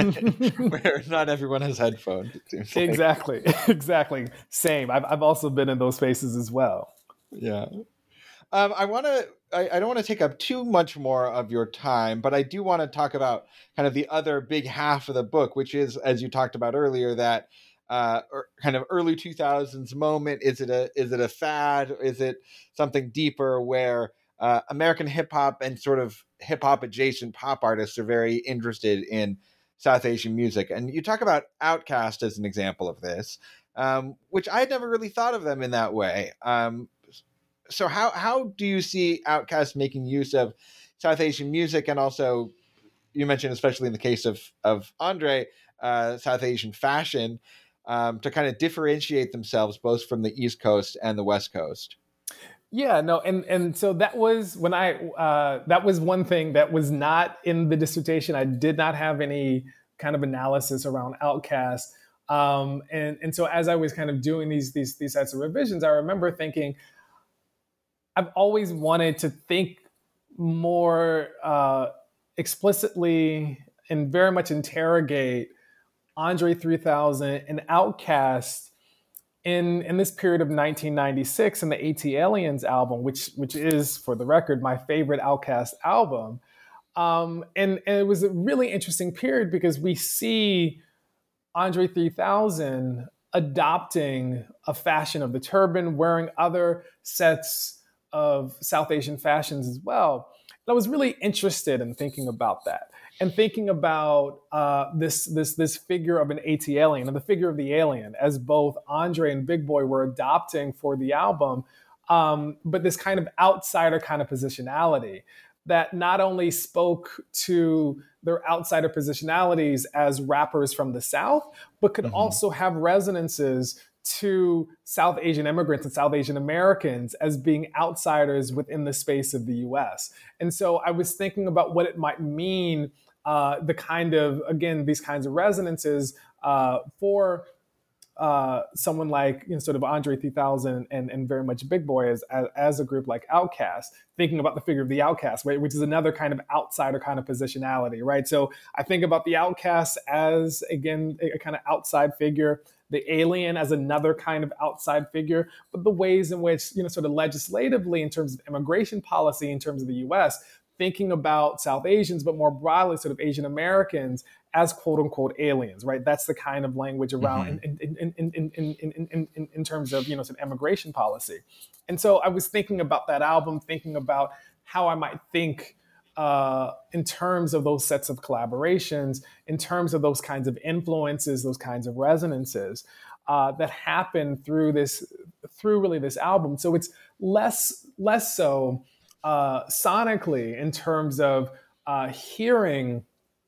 B: where not everyone has headphones. It seems like.
C: Exactly. Exactly. Same. I've, I've also been in those spaces as well.
B: Yeah. Um, I want to, I, I don't want to take up too much more of your time, but I do want to talk about kind of the other big half of the book, which is, as you talked about earlier, that uh, kind of early two thousands moment. Is it a, is it a fad? Is it something deeper where uh, American hip hop and sort of hip hop adjacent pop artists are very interested in South Asian music? And you talk about Outkast as an example of this, um, which I had never really thought of them in that way. Um, so how, how do you see Outkast making use of South Asian music? And also you mentioned, especially in the case of, of Andre, uh, South Asian fashion, um, to kind of differentiate themselves both from the East Coast and the West Coast?
C: Yeah, no, and and so that was when I uh, that was one thing that was not in the dissertation. I did not have any kind of analysis around Outkast, um, and and so as I was kind of doing these these these sets of revisions, I remember thinking, I've always wanted to think more uh, explicitly and very much interrogate Andre three thousand and Outkast in in this period of nineteen ninety-six and the ATLiens album, which which is, for the record, my favorite Outkast album. Um, and, and it was a really interesting period because we see Andre three thousand adopting a fashion of the turban, wearing other sets of South Asian fashions as well. And I was really interested in thinking about that. And thinking about uh, this this this figure of an ATLien, and the figure of the alien, as both Andre and Big Boi were adopting for the album, um, but this kind of outsider kind of positionality that not only spoke to their outsider positionalities as rappers from the South, but could mm-hmm. also have resonances to South Asian immigrants and South Asian Americans as being outsiders within the space of the U S. And so I was thinking about what it might mean, uh, the kind of, again, these kinds of resonances uh, for uh, someone like, you know, sort of Andre three thousand and, and very much Big Boi as, as, as a group like Outkast, thinking about the figure of the outcast, right, which is another kind of outsider kind of positionality, right? So I think about the outcast as, again, a, a kind of outside figure, the alien as another kind of outside figure, but the ways in which, you know, sort of legislatively in terms of immigration policy, in terms of the U S, thinking about South Asians, but more broadly sort of Asian Americans as quote unquote aliens, right? That's the kind of language around mm-hmm. in, in, in, in, in, in, in, in terms of, you know, some immigration policy. And so I was thinking about that album, thinking about how I might think uh, in terms of those sets of collaborations, in terms of those kinds of influences, those kinds of resonances uh, that happen through this, through really this album. So it's less less so uh, sonically in terms of uh, hearing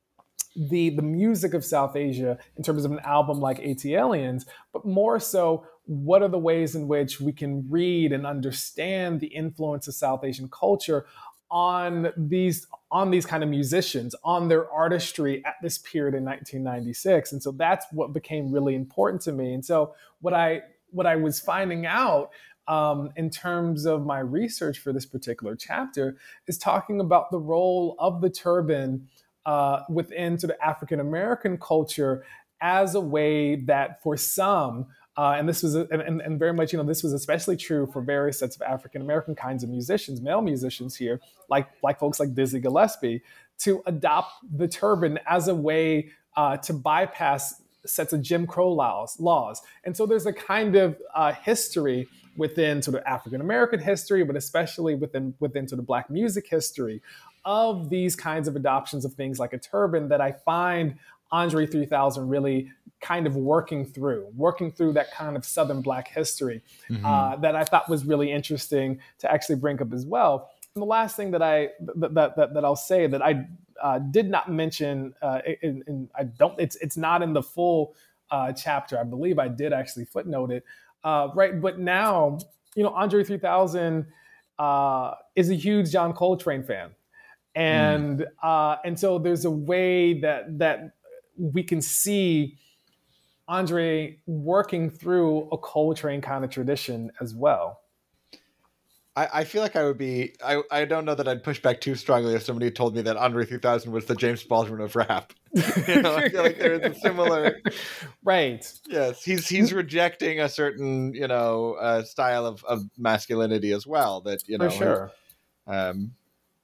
C: the the music of South Asia in terms of an album like ATLiens, but more so, what are the ways in which we can read and understand the influence of South Asian culture on these on these kind of musicians, on their artistry at this period in nineteen ninety-six. And so that's what became really important to me. And so what I what I was finding out um, in terms of my research for this particular chapter is talking about the role of the turban Uh, within sort of African American culture as a way that for some, uh, and this was, a, and, and very much, you know, this was especially true for various sets of African American kinds of musicians, male musicians here, like like folks like Dizzy Gillespie, to adopt the turban as a way uh, to bypass sets of Jim Crow laws. laws. And so there's a kind of uh, history within sort of African American history, but especially within within sort of Black music history, of these kinds of adoptions of things like a turban that I find Andre three thousand really kind of working through, working through that kind of Southern Black history mm-hmm. uh, that I thought was really interesting to actually bring up as well. And the last thing that I that that, that I'll say that I uh, did not mention, uh, and I don't, it's it's not in the full uh, chapter. I believe I did actually footnote it, uh, right? But now, you know, Andre three thousand uh, is a huge John Coltrane fan. And mm. uh, and so there's a way that that we can see Andre working through a Coltrane kind of tradition as well.
B: I, I feel like I would be, I, I don't know that I'd push back too strongly if somebody told me that Andre three thousand was the James Baldwin of rap. You know, I feel like there is a similar...
C: Right.
B: Yes, he's he's rejecting a certain, you know, uh, style of, of masculinity as well. That, you know...
C: For sure.
B: Um,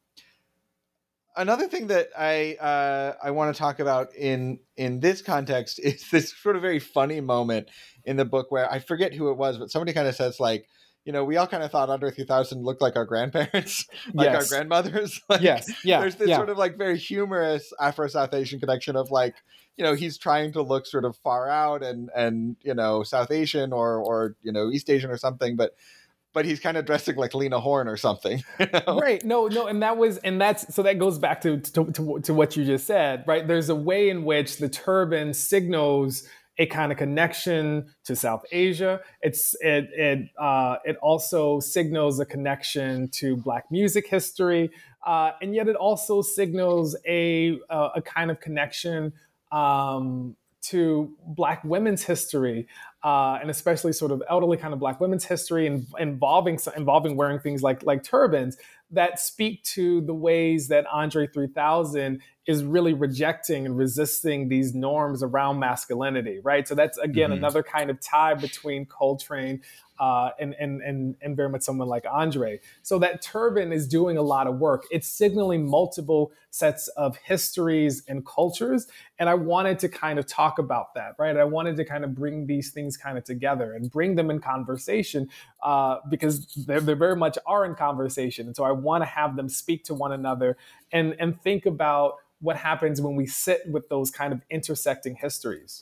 B: Another thing that I uh, I want to talk about in in this context is this sort of very funny moment in the book where I forget who it was, but somebody kind of says like, you know, we all kind of thought Andre three thousand looked like our grandparents, like yes. our grandmothers. Like,
C: yes, yeah.
B: There's this
C: yeah.
B: sort of like very humorous Afro-South Asian connection of like, you know, he's trying to look sort of far out and and you know South Asian or or you know East Asian or something, but. But he's kind of dressing like Lena Horne or something. You know?
C: Right. No, no. And that was, and that's, so that goes back to, to, to, to what you just said, right? There's a way in which the turban signals a kind of connection to South Asia. It's, it, it, uh, it also signals a connection to Black music history. Uh, and yet it also signals a, uh, a kind of connection, um, to Black women's history, uh, and especially sort of elderly kind of Black women's history and involving involving wearing things like like turbans that speak to the ways that Andre three thousand is really rejecting and resisting these norms around masculinity, right? So that's, again, mm-hmm. another kind of tie between Coltrane uh, and, and, and, and very much someone like Andre. So that turban is doing a lot of work. It's signaling multiple sets of histories and cultures. And I wanted to kind of talk about that, right? I wanted to kind of bring these things kind of together and bring them in conversation uh, because they they very much are in conversation. And so I want to have them speak to one another and, and think about what happens when we sit with those kind of intersecting histories.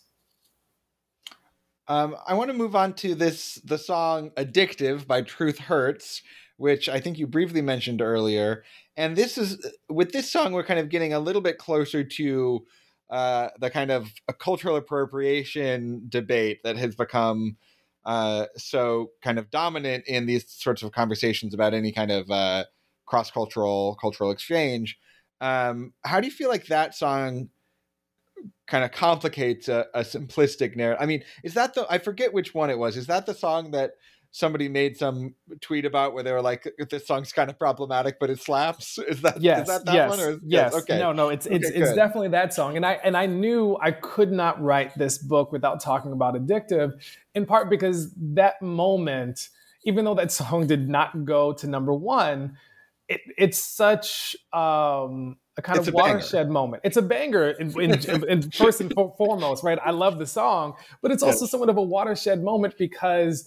B: Um, I want to move on to this, the song Addictive by Truth Hurts, which I think you briefly mentioned earlier. And this is, with this song, we're kind of getting a little bit closer to uh, the kind of a cultural appropriation debate that has become uh, so kind of dominant in these sorts of conversations about any kind of uh, cross-cultural cultural exchange. Um, how do you feel like that song kind of complicates a, a simplistic narrative? I mean, is that the, I forget which one it was. Is that the song that somebody made some tweet about where they were like, this song's kind of problematic, but it slaps? Is that,
C: yes,
B: is that, that
C: yes,
B: one? Or,
C: yes.
B: yes. Okay.
C: No, no, it's, it's,
B: okay,
C: it's definitely that song. And I, and I knew I could not write this book without talking about Addictive, in part because that moment, even though that song did not go to number one, It, it's such um, a kind it's of a watershed banger. moment. It's a banger in, in, in, in first and foremost, right? I love the song, but it's also yeah. somewhat of a watershed moment because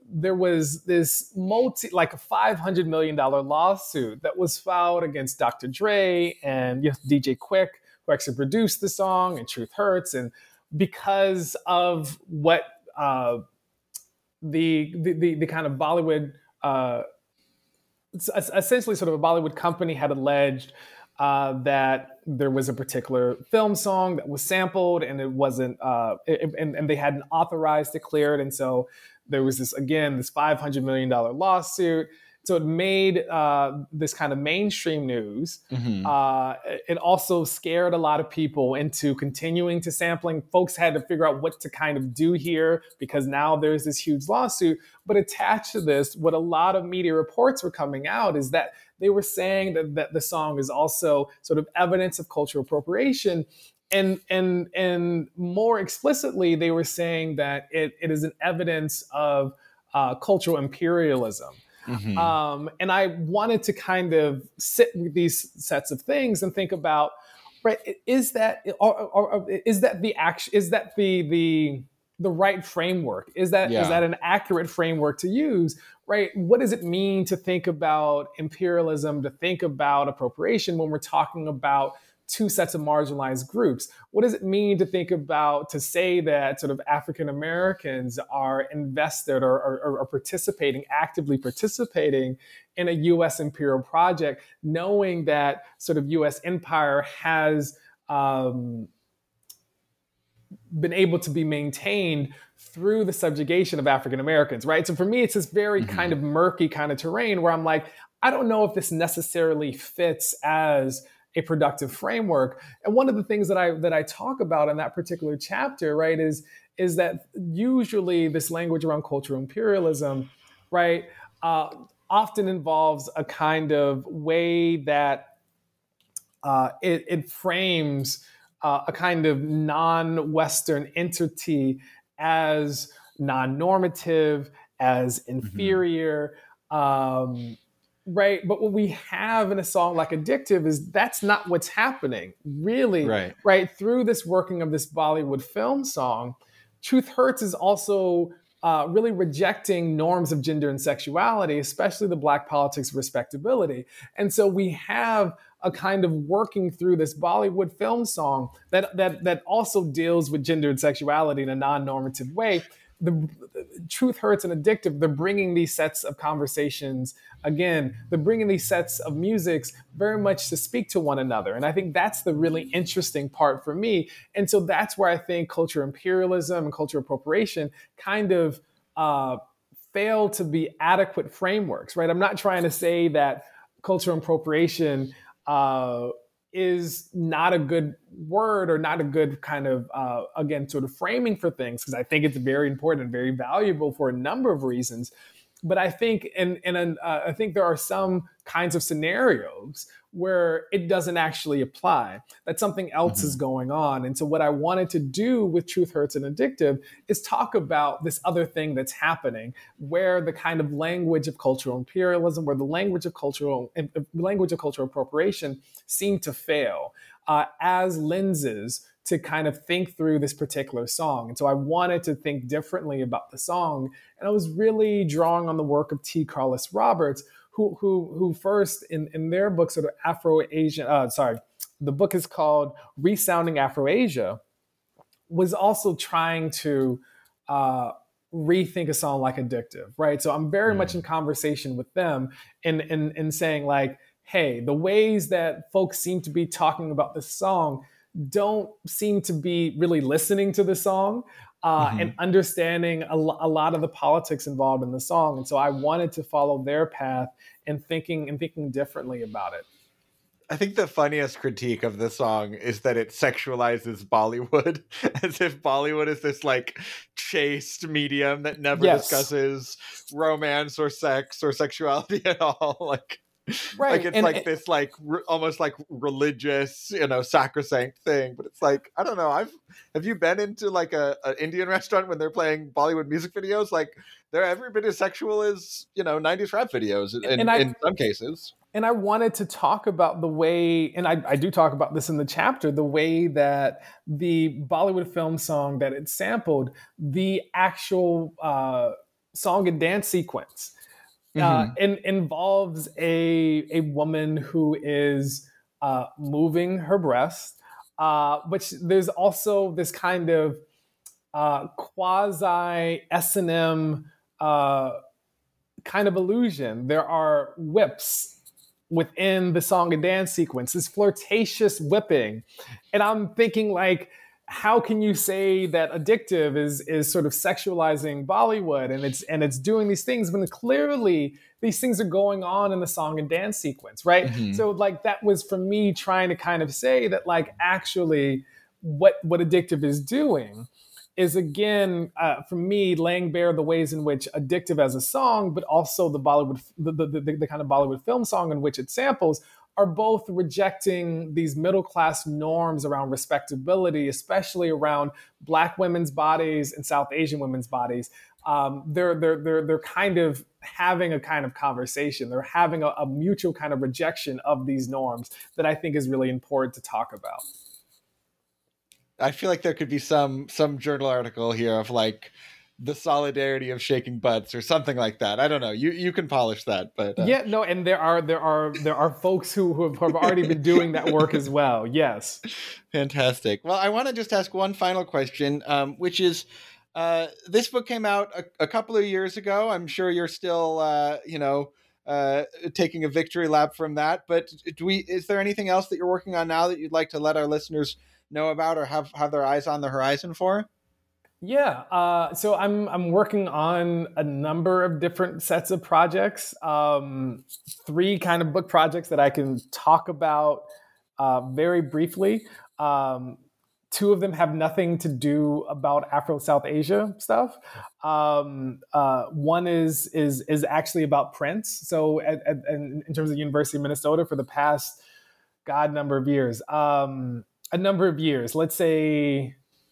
C: there was this multi, like a five hundred million dollars lawsuit that was filed against Doctor Dre and, you know, D J Quick, who actually produced the song, and Truth Hurts. And because of what uh, the, the, the, the kind of Bollywood, uh, essentially sort of a Bollywood company had alleged uh, that there was a particular film song that was sampled and it wasn't, uh, it, and, and they hadn't authorized to clear it. And so there was this, again, this five hundred million dollars lawsuit. So it made uh, this kind of mainstream news. Mm-hmm. Uh, it also scared a lot of people into continuing to sampling. Folks had to figure out what to kind of do here because now there's this huge lawsuit. But attached to this, what a lot of media reports were coming out is that they were saying that, that the song is also sort of evidence of cultural appropriation. And and and more explicitly, they were saying that it, it is an evidence of uh, cultural imperialism. Mm-hmm. Um, and I wanted to kind of sit with these sets of things and think about, right? Is that or, or, or is that the action? Is that the the the right framework? Is that yeah. is that an accurate framework to use? Right? What does it mean to think about imperialism? To think about appropriation when we're talking about two sets of marginalized groups? What does it mean to think about, to say that sort of African Americans are invested or, or, or participating, actively participating in a U S imperial project, knowing that sort of U S empire has um, been able to be maintained through the subjugation of African Americans, right? So for me, it's this very mm-hmm. kind of murky kind of terrain where I'm like, I don't know if this necessarily fits as a productive framework. And one of the things that I that I talk about in that particular chapter, right, is is that usually this language around cultural imperialism, right, uh, often involves a kind of way that uh, it, it frames uh, a kind of non-Western entity as non-normative, as inferior. Mm-hmm. Um, Right. But what we have in a song like Addictive is that's not what's happening, really.
B: Right.
C: Right. Through this working of this Bollywood film song, Truth Hurts is also uh, really rejecting norms of gender and sexuality, especially the Black politics of respectability. And so we have a kind of working through this Bollywood film song that that that also deals with gender and sexuality in a non-normative way. The, the Truth Hurts and Addictive, they're bringing these sets of conversations, again, they're bringing these sets of musics very much to speak to one another. And I think that's the really interesting part for me. And so that's where I think cultural imperialism and cultural appropriation kind of uh, fail to be adequate frameworks, right? I'm not trying to say that cultural appropriation uh, is not a good word or not a good kind of, uh, again, sort of framing for things, because I think it's very important and very valuable for a number of reasons. But I think, and, and uh, I think there are some kinds of scenarios where it doesn't actually apply, that something else mm-hmm. is going on. And so what I wanted to do with Truth Hurts and Addictive is talk about this other thing that's happening, where the kind of language of cultural imperialism, where the language of cultural uh, language of cultural appropriation seem to fail uh, as lenses to kind of think through this particular song. And so I wanted to think differently about the song. And I was really drawing on the work of T. Carlos Roberts, who who who first in, in their book, sort of Afro-Asian, uh, sorry, the book is called Resounding Afro-Asia, was also trying to uh, rethink a song like Addictive, right? So I'm very mm. much in conversation with them in, in, in saying like, hey, the ways that folks seem to be talking about this song don't seem to be really listening to the song uh, mm-hmm. and understanding a, lo- a lot of the politics involved in the song. And so I wanted to follow their path and thinking and thinking differently about it.
B: I think the funniest critique of the song is that it sexualizes Bollywood, as if Bollywood is this like chaste medium that never yes. discusses romance or sex or sexuality at all. Like, right. like it's and, like and, this like re- almost like religious, you know, sacrosanct thing. But it's like, I don't know. I've have you been into like a an Indian restaurant when they're playing Bollywood music videos? Like they're every bit as sexual as, you know, nineties rap videos in, in, I, in some cases.
C: And I wanted to talk about the way, and I, I do talk about this in the chapter, the way that the Bollywood film song that it sampled, the actual uh, song and dance sequence. Uh,
B: Mm-hmm.
C: and involves a a woman who is uh, moving her breast, uh, but sh- there's also this kind of uh, quasi S and M uh, kind of illusion. There are whips within the song and dance sequence, this flirtatious whipping, and I'm thinking like, how can you say that Addictive is is sort of sexualizing Bollywood and it's and it's doing these things when clearly these things are going on in the song and dance sequence, right?
B: Mm-hmm.
C: So like that was for me trying to kind of say that like actually what what Addictive is doing is again uh, for me laying bare the ways in which Addictive as a song, but also the Bollywood the, the, the, the kind of Bollywood film song in which it samples are both rejecting these middle-class norms around respectability, especially around Black women's bodies and South Asian women's bodies. Um, they're, they're, they're, they're kind of having a kind of conversation. They're having a, a mutual kind of rejection of these norms that I think is really important to talk about.
B: I feel like there could be some some journal article here of like the solidarity of shaking butts or something like that. I don't know. You you can polish that, but uh...
C: yeah, no. And there are there are there are folks who, who have already been doing that work as well. Yes,
B: fantastic. Well, I want to just ask one final question, um, which is, uh, this book came out a, a couple of years ago. I'm sure you're still, uh, you know, uh, taking a victory lap from that. But do we? Is there anything else that you're working on now that you'd like to let our listeners know about or have have their eyes on the horizon for?
C: Yeah, uh, so I'm I'm working on a number of different sets of projects. Um, three kind of book projects that I can talk about uh, very briefly. Um, two of them have nothing to do about Afro-South Asia stuff. Um, uh, one is is is actually about Prince. So at, at, in terms of University of Minnesota for the past God number of years, um, a number of years, let's say.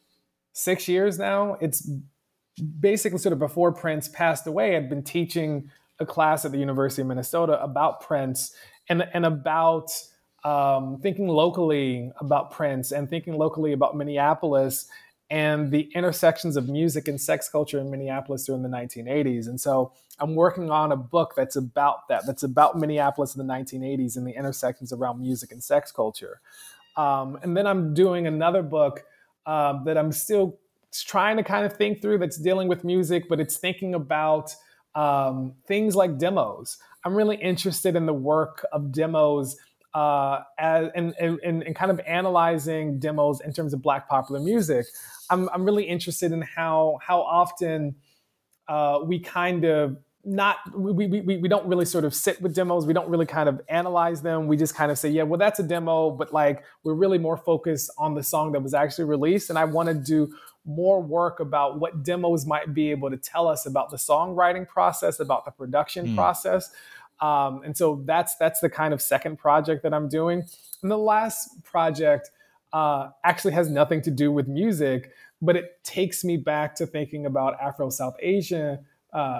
C: Six years now, it's basically sort of before Prince passed away, I'd been teaching a class at the University of Minnesota about Prince and, and about um, thinking locally about Prince and thinking locally about Minneapolis and the intersections of music and sex culture in Minneapolis during the nineteen eighties. And so I'm working on a book that's about that, that's about Minneapolis in the nineteen eighties and the intersections around music and sex culture. Um, and then I'm doing another book Uh, that I'm still trying to kind of think through that's dealing with music, but it's thinking about um, things like demos. I'm really interested in the work of demos uh, as, and, and, and kind of analyzing demos in terms of Black popular music. I'm, I'm really interested in how, how often uh, we kind of not we, we we we don't really sort of sit with demos. We don't really kind of analyze them. We just kind of say, yeah, well, that's a demo, but like we're really more focused on the song that was actually released. And I want to do more work about what demos might be able to tell us about the songwriting process, about the production mm. process. Um, and so that's that's the kind of second project that I'm doing. And the last project uh, actually has nothing to do with music, but it takes me back to thinking about Afro-South Asia uh,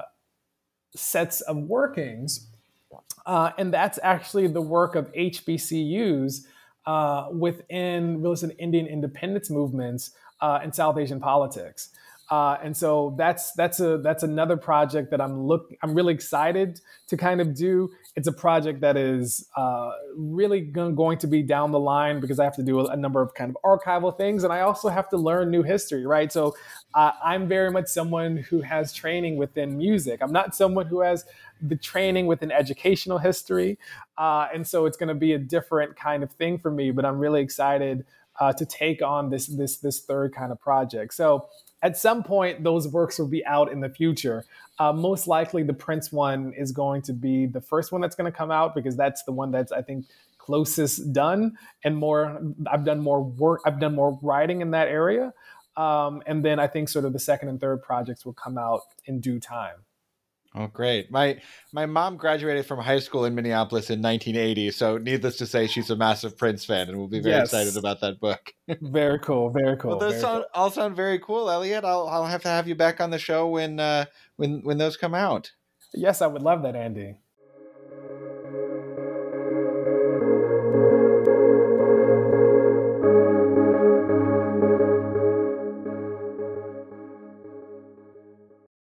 C: sets of workings. Uh, and that's actually the work of H B C Us uh, within really Indian independence movements uh, in South Asian politics. Uh, and so that's that's a that's another project that I'm look I'm really excited to kind of do. It's a project that is uh, really g- going to be down the line because I have to do a, a number of kind of archival things, and I also have to learn new history, right? So uh, I'm very much someone who has training within music. I'm not someone who has the training within educational history, uh, and so it's going to be a different kind of thing for me. But I'm really excited uh, to take on this this this third kind of project. So. At some point, those works will be out in the future. Uh, most likely, the Prince one is going to be the first one that's going to come out because that's the one that's, I think, closest done and more. I've done more work. I've done more writing in that area. Um, and then I think sort of the second and third projects will come out in due time.
B: Oh, great. My my mom graduated from high school in Minneapolis in nineteen eighty. So needless to say, she's a massive Prince fan and will be very yes. excited about that book.
C: Very cool. Very cool.
B: Well, those
C: very
B: sound,
C: cool.
B: all sound very cool, Elliot. I'll I'll have to have you back on the show when uh, when when those come out.
C: Yes, I would love that, Andy.